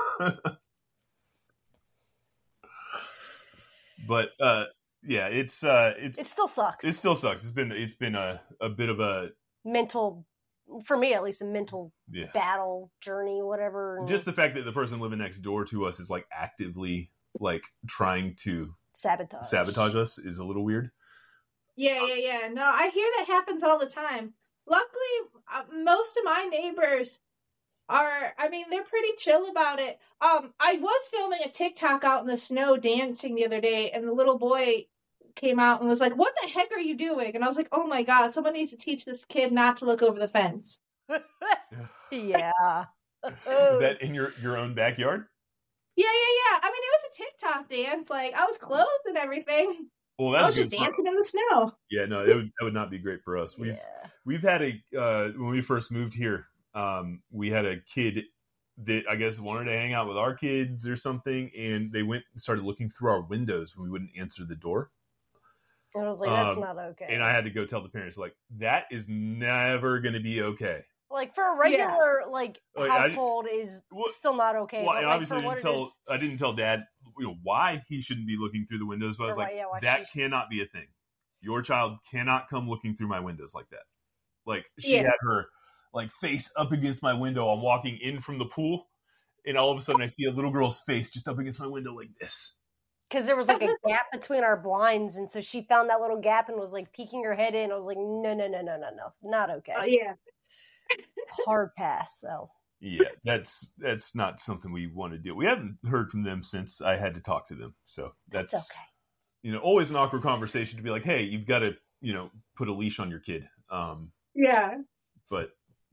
But yeah, it still sucks. It still sucks. It's been a bit of a mental, for me at least, a mental yeah. battle journey, whatever. Just the fact that the person living next door to us is like actively like trying to sabotage us is a little weird. Yeah. No, I hear that happens all the time. Luckily, most of my neighbors they're pretty chill about it. I was filming a TikTok out in the snow dancing the other day, and the little boy came out and was like, "What the heck are you doing?" And I was like, "Oh my God, someone needs to teach this kid not to look over the fence." Yeah. Is that in your own backyard? Yeah. I mean, it was a TikTok dance. Like, I was clothed and everything. Well, I was just dancing in the snow. Yeah, no, that would not be great for us. We've had when we first moved here, we had a kid that I guess wanted to hang out with our kids or something, and they went and started looking through our windows when we wouldn't answer the door. And I was like, that's not okay. And I had to go tell the parents, like, that is never going to be okay. Like, for a regular household is still not okay. Well, but and like, obviously I didn't tell Dad why he shouldn't be looking through the windows, but I was like, that cannot be a thing. Your child cannot come looking through my windows like that. Like, she had her like face up against my window. I'm walking in from the pool, and all of a sudden I see a little girl's face just up against my window like this. Because there was like a gap between our blinds, and so she found that little gap and was like peeking her head in. I was like, no, not okay. Yeah. Hard pass. So yeah, that's not something we want to do. We haven't heard from them since I had to talk to them, so that's okay. Always an awkward conversation to be like, hey, you've got to put a leash on your kid. Yeah, but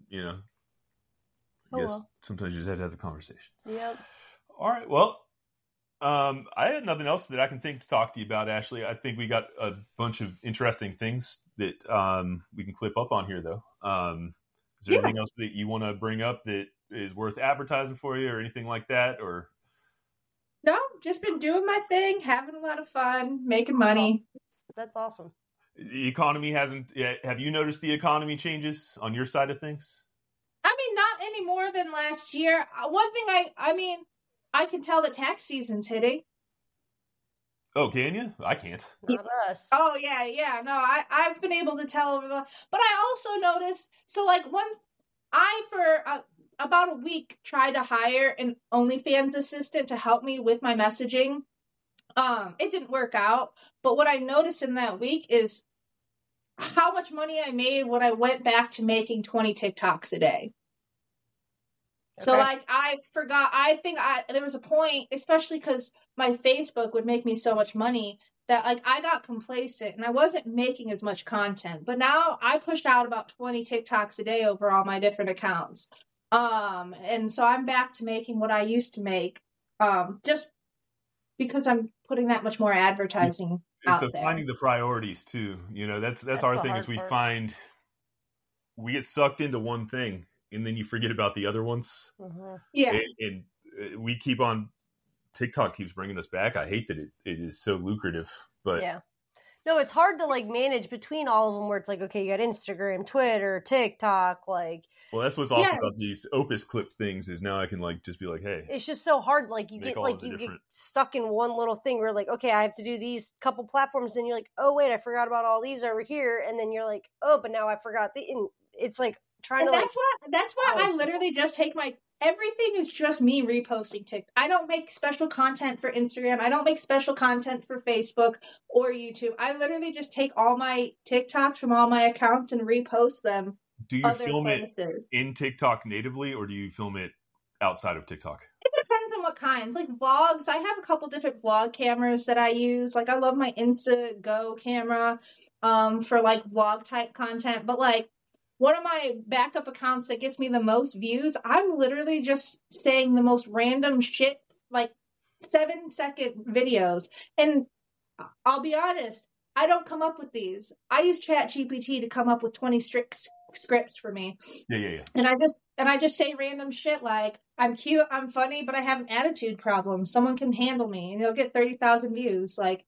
I guess sometimes you just have to have the conversation. Yep. All right, well, I had nothing else that I can think to talk to you about, Ashley. I think we got a bunch of interesting things that we can clip up on here, though. Is there anything else that you want to bring up that is worth advertising for you or anything like that? Or no, just been doing my thing, having a lot of fun, making money. That's awesome. The economy hasn't yet. Have you noticed the economy changes on your side of things? I mean, not any more than last year. One thing I can tell that tax season's hitting. Oh, can you? I can't. Not us. Oh, yeah. No, I've been able to tell over the... But I also noticed... So, like, for about a week, tried to hire an OnlyFans assistant to help me with my messaging. It didn't work out. But what I noticed in that week is how much money I made when I went back to making 20 TikToks a day. So, like, I forgot, there was a point, especially because my Facebook would make me so much money, that, like, I got complacent and I wasn't making as much content. But now I pushed out about 20 TikToks a day over all my different accounts. And so I'm back to making what I used to make, just because I'm putting that much more advertising out there. Finding the priorities, too. That's our thing, is we find we get sucked into one thing, and then you forget about the other ones. Mm-hmm. Yeah. And we keep on, TikTok keeps bringing us back. I hate that it is so lucrative, but yeah. No, it's hard to like manage between all of them where it's like, okay, you got Instagram, Twitter, TikTok, like. Well, that's what's awesome about these Opus Clip things is now I can like just be like, hey. It's just so hard. Like you get stuck in one little thing where like, okay, I have to do these couple platforms, and you're like, oh wait, I forgot about all these over here, and then you're like, oh, but now I forgot and it's like trying to. That's why I literally just take everything is just me reposting TikTok. I don't make special content for Instagram. I don't make special content for Facebook or YouTube. I literally just take all my TikToks from all my accounts and repost them. Do you film it in TikTok natively, or do you film it outside of TikTok? It depends on what kinds. Like vlogs, I have a couple different vlog cameras that I use. Like I love my Insta Go camera for like vlog type content. But like one of my backup accounts that gets me the most views, I'm literally just saying the most random shit, like 7-second videos. And I'll be honest, I don't come up with these. I use ChatGPT to come up with 20 scripts for me. Yeah. And I just say random shit like, I'm cute, I'm funny, but I have an attitude problem. Someone can handle me, and it'll get 30,000 views. Like,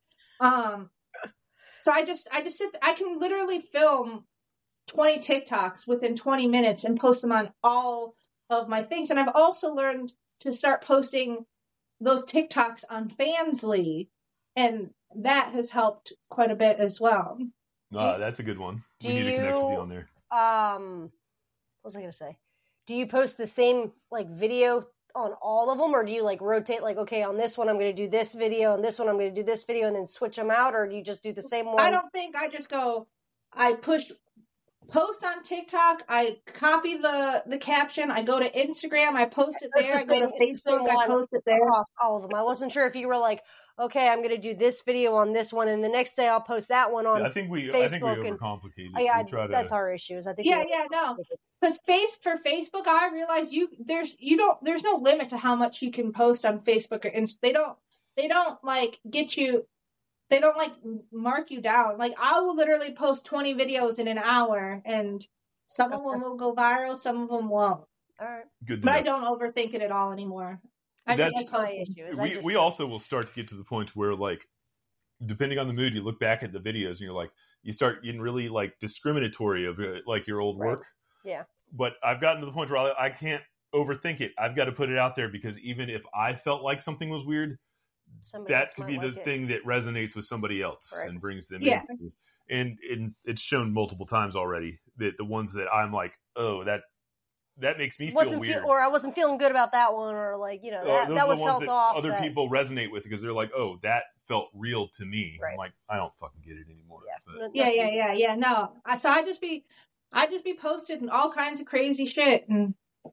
so I just I can literally film 20 TikToks within 20 minutes and post them on all of my things. And I've also learned to start posting those TikToks on Fansly, and that has helped quite a bit as well. That's a good one. We need to connect with you on there. What was I going to say? Do you post the same like video on all of them, or do you like rotate? Like, okay, on this one I'm going to do this video, on this one I'm going to do this video, and then switch them out, or do you just do the same one? I don't think I just go. I post on TikTok. I copy the caption. I go to Instagram. I post it there. I go to Facebook. I post it there. Across all of them. I wasn't sure if you were like, okay, I'm going to do this video on this one, and the next day I'll post that one on. I think we overcomplicate it. Yeah, that's our issues. I think. No. Because for Facebook, I realize there's no limit to how much you can post on Facebook or Instagram. They don't like get you. They don't like mark you down. Like, I will literally post 20 videos in an hour, and some of them will go viral, some of them won't. All right. Good. But I don't overthink it at all anymore. That's my issue. We also will start to get to the point where, like, depending on the mood, you look back at the videos and you're like, you start getting really like discriminatory of like your old work. Yeah. But I've gotten to the point where I can't overthink it. I've got to put it out there, because even if I felt like something was weird, that could be the thing that resonates with somebody else and brings them in. And it's shown multiple times already that the ones that I'm like, oh, that makes me feel weird. Or I wasn't feeling good about that one, or like, you know, that one felt off. Other people resonate with, because they're like, oh, that felt real to me. Right. I'm like, I don't fucking get it anymore. Yeah. Yeah. No, so I just be posting all kinds of crazy shit, and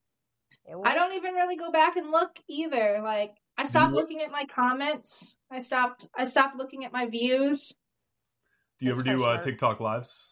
I don't even really go back and look either. Like, I stopped looking at my comments. I stopped looking at my views. Do you ever do TikTok lives?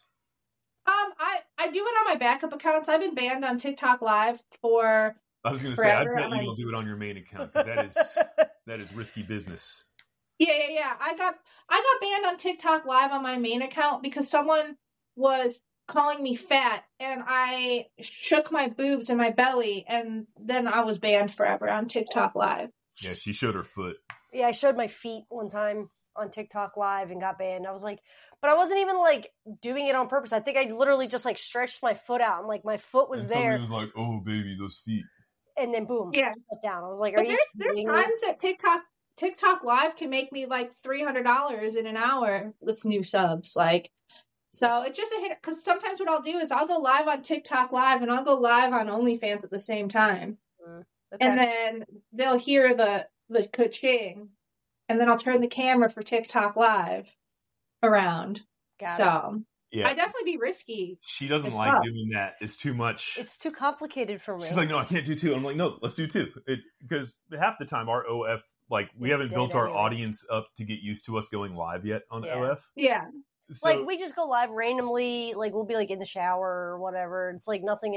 I do it on my backup accounts. I've been banned on TikTok Live for. I was going to say, I bet you don't do it on your main account, because that is risky business. Yeah. I got banned on TikTok Live on my main account because someone was calling me fat, and I shook my boobs and my belly, and then I was banned forever on TikTok Live. Yeah, she showed her foot. Yeah, I showed my feet one time on TikTok Live and got banned. I was like, but I wasn't even like doing it on purpose. I think I literally just like stretched my foot out, and like my foot was there. Somebody was like, "Oh, baby, those feet." And then boom, yeah, shut down. I was like, but there's times that TikTok Live can make me like $300 in an hour with new subs. Like, so it's just a hit, because sometimes what I'll do is I'll go live on TikTok Live and I'll go live on OnlyFans at the same time. Okay. And then they'll hear the ka-ching, and then I'll turn the camera for TikTok Live around. So yeah. I definitely be risky. She doesn't like doing that. It's too much. It's too complicated for me. She's like, no, I can't do two. I'm like, no, let's do two. Because half the time our OF, like, we haven't built our audience up to get used to us going live yet on OF. Yeah. So, like, we just go live randomly. Like, we'll be like in the shower or whatever. It's like nothing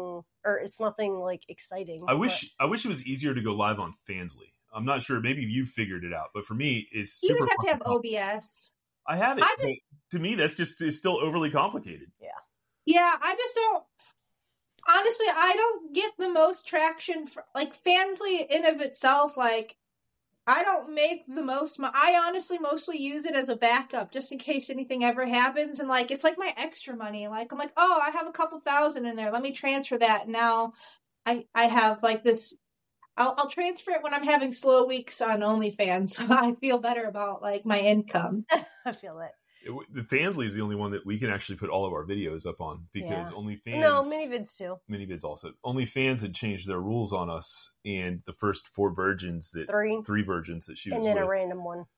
like exciting. I wish it was easier to go live on Fansly. I'm not sure. Maybe you figured it out, but for me, it's you super. You just have to have OBS. I have it, but to me, it's still overly complicated. Yeah. Yeah, I just don't. Honestly, I don't get the most traction for like Fansly in of itself. Like, I don't make the most. I honestly mostly use it as a backup, just in case anything ever happens. And like, it's like my extra money. Like, I'm like, oh, I have a couple thousand in there. Let me transfer that. Now, I have like this. I'll transfer it when I'm having slow weeks on OnlyFans, so I feel better about like my income. I feel it. The Fansly is the only one that we can actually put all of our videos up on, because OnlyFans. No, Minivids too. Minivids also. OnlyFans had changed their rules on us, and the first three versions that she was and then with, a random one,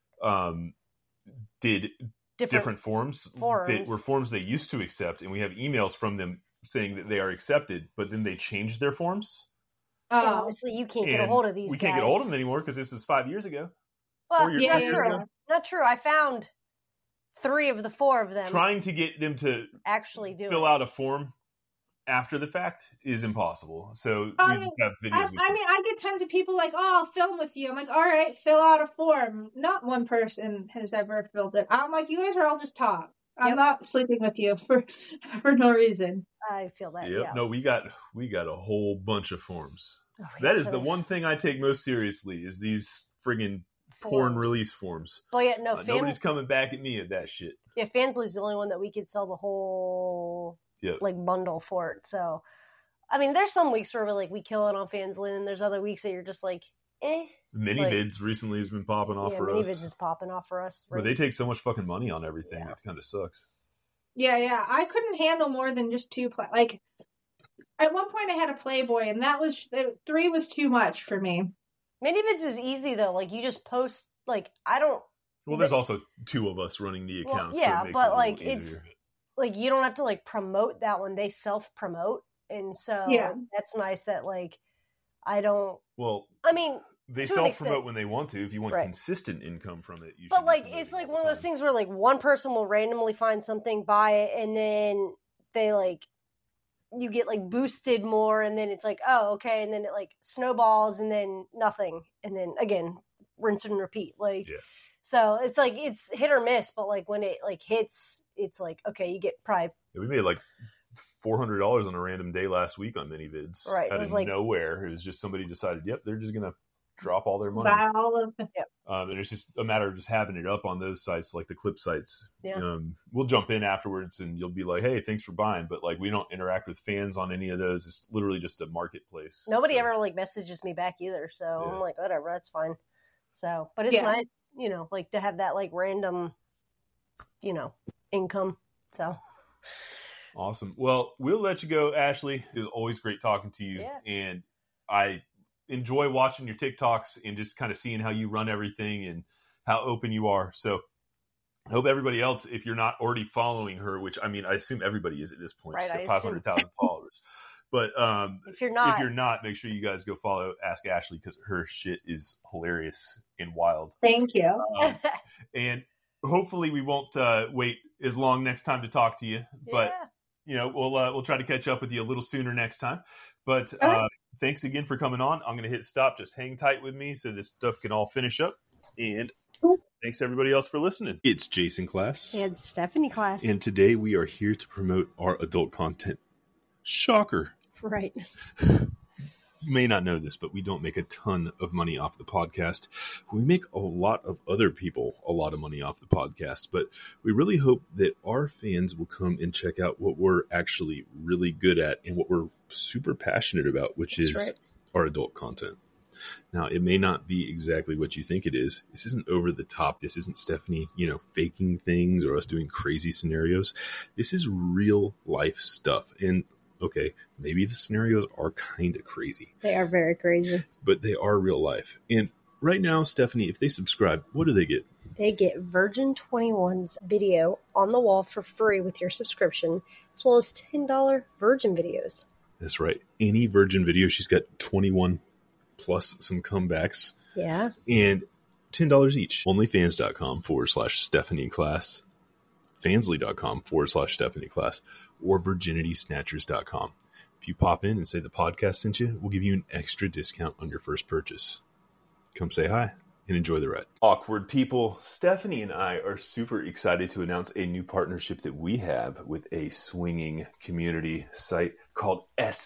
did different forms that were forms they used to accept, and we have emails from them saying that they are accepted, but then they changed their forms. Obviously, you can't get a hold of these. We can't get a hold of them anymore because this was 5 years ago. Well, not true. I found 3 of the 4 of them. Trying to get them to actually fill out a form after the fact is impossible. So we just have videos. I get tons of people like, "Oh, I'll film with you." I'm like, "All right, fill out a form." Not one person has ever filled it. I'm like, "You guys are all just talk." I'm not sleeping with you for no reason. I feel that. Yep. Yeah. No, we got a whole bunch of forms. Oh, That is the one thing I take most seriously is these friggin' porn release forms. But yeah, no, nobody's coming back at me at that shit. Yeah, Fansly's the only one that we could sell the whole like bundle for it. So, I mean, there's some weeks where we kill it on Fansly, and there's other weeks that you're just like, eh. Minivids recently has been popping off for us. Minivids is popping off for us. Right? But they take so much fucking money on everything. Yeah. It kind of sucks. Yeah. I couldn't handle more than just 2. Like, at one point I had a Playboy, and that was 3 was too much for me. Minivids is easy though. Like, you just post. Like, I don't. Well, there's also 2 of us running the accounts. Well, yeah, so but like it's like you don't have to like promote that one. They self promote, and so that's nice. That like I don't. Well, I mean. They self-promote when they want to. If you want consistent income from it, but like it's like one of those things where like one person will randomly find something, buy it, and then they like you get like boosted more, and then it's like, oh, okay, and then it like snowballs, and then nothing, and then again rinse and repeat. Like so it's like it's hit or miss, but like when it like hits, it's like okay, you get probably we made like $400 on a random day last week on Minivids. Right, out of nowhere. It was just somebody decided, yep, they're just gonna drop all their money. Buy all of it. And it's just a matter of just having it up on those sites, like the clip sites. Yeah. We'll jump in afterwards and you'll be like, hey, thanks for buying. But like, we don't interact with fans on any of those. It's literally just a marketplace. Nobody ever like messages me back either. So I'm like, whatever, that's fine. So, but it's nice, like to have that like random, income. So. Awesome. Well, we'll let you go, Ashley. It was always great talking to you. Yeah. And I enjoy watching your TikToks and just kind of seeing how you run everything and how open you are. So I hope everybody else, if you're not already following her, which I mean, I assume everybody is at this point, right, she's got 500,000 followers. But if you're not, make sure you guys go follow Ask Ashley because her shit is hilarious and wild. Thank you. And hopefully we won't wait as long next time to talk to you, but we'll try to catch up with you a little sooner next time. But thanks again for coming on. I'm going to hit stop. Just hang tight with me so this stuff can all finish up. And thanks everybody else for listening. It's Jason Class. And Stephanie Class. And today we are here to promote our adult content. Shocker. Right. You may not know this, but we don't make a ton of money off the podcast. We make a lot of other people a lot of money off the podcast, but we really hope that our fans will come and check out what we're actually really good at and what we're super passionate about, which is our adult content. Now, it may not be exactly what you think it is. This isn't over the top. This isn't Stephanie, faking things or us doing crazy scenarios. This is real life stuff. And okay, maybe the scenarios are kind of crazy. They are very crazy. But they are real life. And right now, Stephanie, if they subscribe, what do they get? They get Virgin 21's video on the wall for free with your subscription, as well as $10 Virgin videos. That's right. Any Virgin video, she's got 21 plus some comebacks. Yeah. And $10 each. Onlyfans.com/Stephanie Class. Fansly.com/Stephanie Class. Or VirginitySnatchers.com. If you pop in and say the podcast sent you, we'll give you an extra discount on your first purchase. Come say hi and enjoy the ride. Awkward people, Stephanie and I are super excited to announce a new partnership that we have with a swinging community site called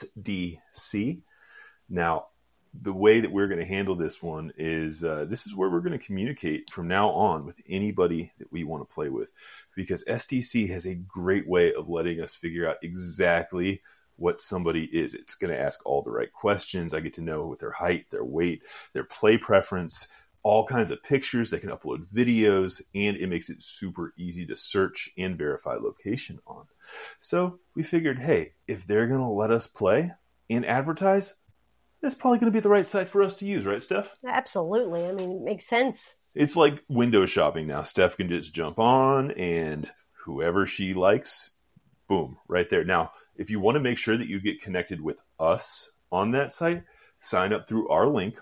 SDC. Now, the way that we're going to handle this one is this is where we're going to communicate from now on with anybody that we want to play with, because SDC has a great way of letting us figure out exactly what somebody is. It's going to ask all the right questions. I get to know what their height, their weight, their play preference, all kinds of pictures. They can upload videos, and it makes it super easy to search and verify location on. So we figured, hey, if they're going to let us play and advertise, that's probably going to be the right site for us to use, right, Steph? Absolutely. I mean, it makes sense. It's like window shopping now. Steph can just jump on, and whoever she likes, boom, right there. Now, if you want to make sure that you get connected with us on that site, sign up through our link,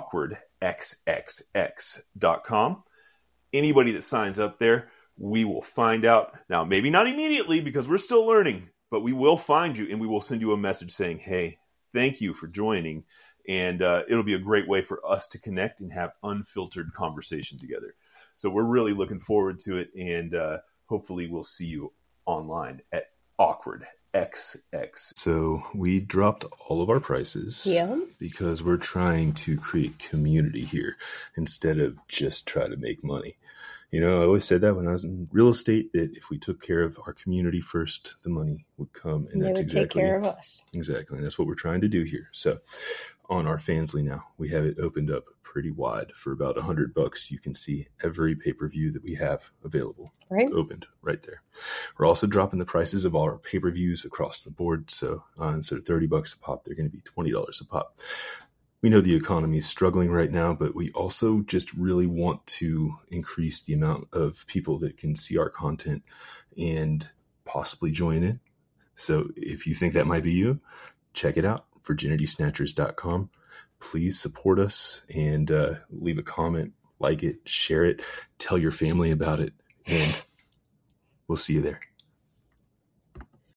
awkwardxxx.com. Anybody that signs up there, we will find out. Now, maybe not immediately because we're still learning, but we will find you, and we will send you a message saying, hey, thank you for joining, and it'll be a great way for us to connect and have unfiltered conversation together. So we're really looking forward to it, and hopefully we'll see you online at Awkward XX. So we dropped all of our prices because we're trying to create community here instead of just try to make money. You know, I always said that when I was in real estate, that if we took care of our community first, the money would come. And that's exactly, take care of us. Exactly. And that's what we're trying to do here. So on our Fansly now, we have it opened up pretty wide for about $100. You can see every pay-per-view that we have available, opened right there. We're also dropping the prices of all our pay-per-views across the board. So instead of $30 a pop, they're going to be $20 a pop. We know the economy is struggling right now, but we also just really want to increase the amount of people that can see our content and possibly join in. So if you think that might be you, check it out, virginitysnatchers.com. Please support us and leave a comment, like it, share it, tell your family about it, and we'll see you there.